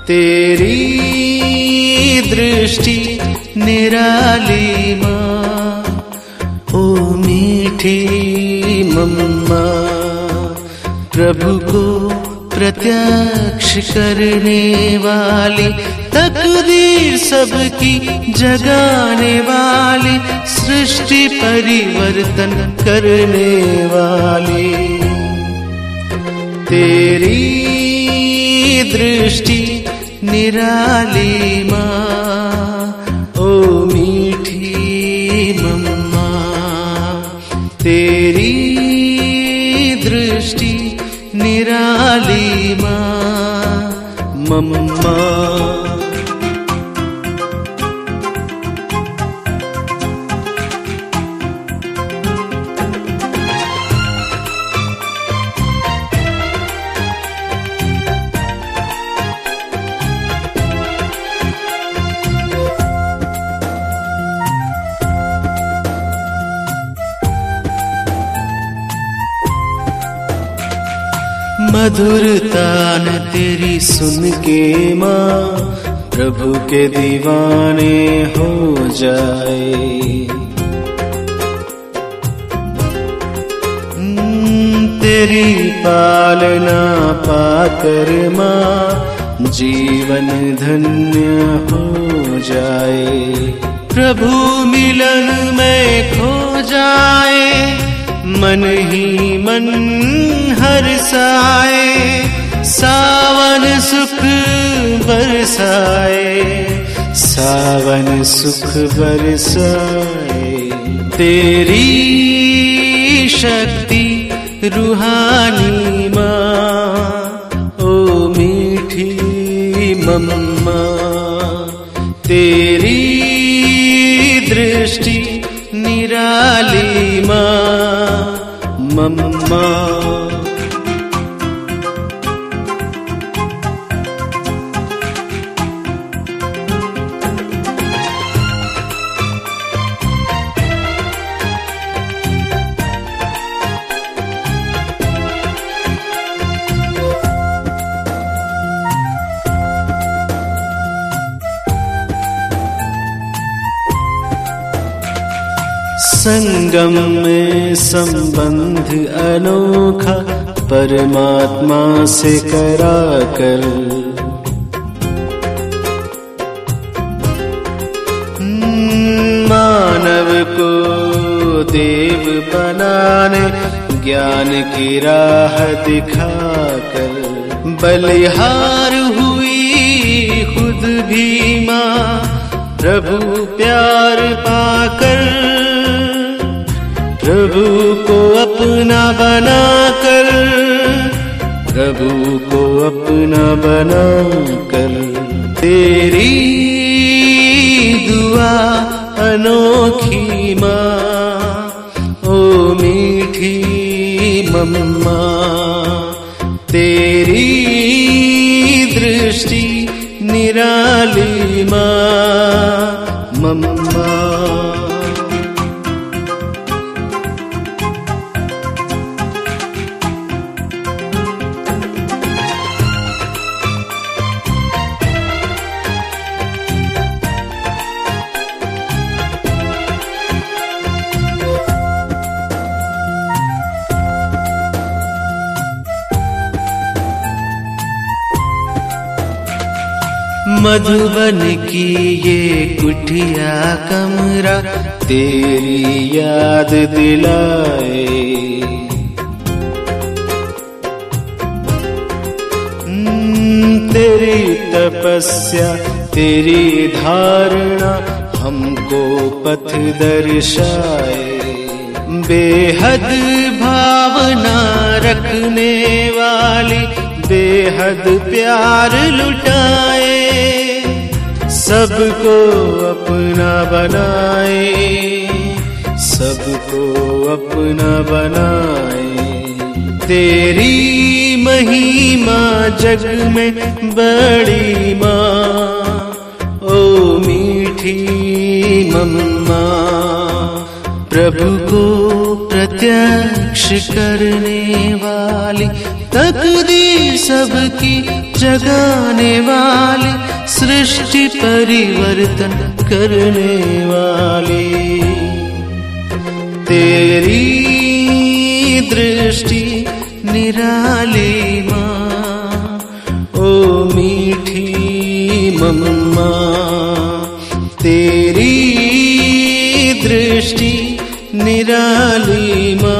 तेरी दृष्टि निराली माँ, ओ मीठी मम्मा, प्रभु को प्रत्यक्ष करने वाली, तकदीर सबकी जगाने वाली, सृष्टि परिवर्तन करने वाली। तेरी दृष्टि निराली माँ, ओ मीठी मम्मा, तेरी दृष्टि निराली माँ, मम्मा। मधुरता न तेरी सुन के माँ, प्रभु के दीवाने हो जाए। तेरी पालना पाकर माँ, जीवन धन्य हो जाए। प्रभु मिलन में खो जाए, मन ही मन हर्षाए, सावन सुख बरसाए, सावन सुख बरसाए। तेरी शक्ति रूहानी माँ, ओ मीठी मम्मा, तेरी दृष्टि निराली माँ, मम्मा। संगम में संबंध अनोखा, परमात्मा से करा कर, मानव को देव बनाने, ज्ञान की राह दिखाकर, बलिहार हुई खुद भी माँ, प्रभु प्यार पाकर, प्रभु को अपना बनाकर, प्रभु को अपना बनाकर। तेरी दुआ अनोखी माँ, ओ मीठी मम्मा, तेरी दृष्टि निराली माँ, मम्मा। मधुबन की ये कुटिया कमरा, तेरी याद दिलाए। तेरी तपस्या तेरी धारणा, हमको पथ दर्शाए। बेहद भावना रखने वाली, बेहद प्यार लुटाए, सबको अपना बनाए, सबको अपना बनाए। तेरी महिमा जग में बड़ी माँ, ओ मीठी मम्मा, प्रभु को प्रत्यक्ष करने वाली, तकदीर सबकी जगाने वाली, सृष्टि परिवर्तन करने वाली। तेरी दृष्टि निराली माँ, ओ मीठी मम्मा। तेरी दृष्टि निराली माँ,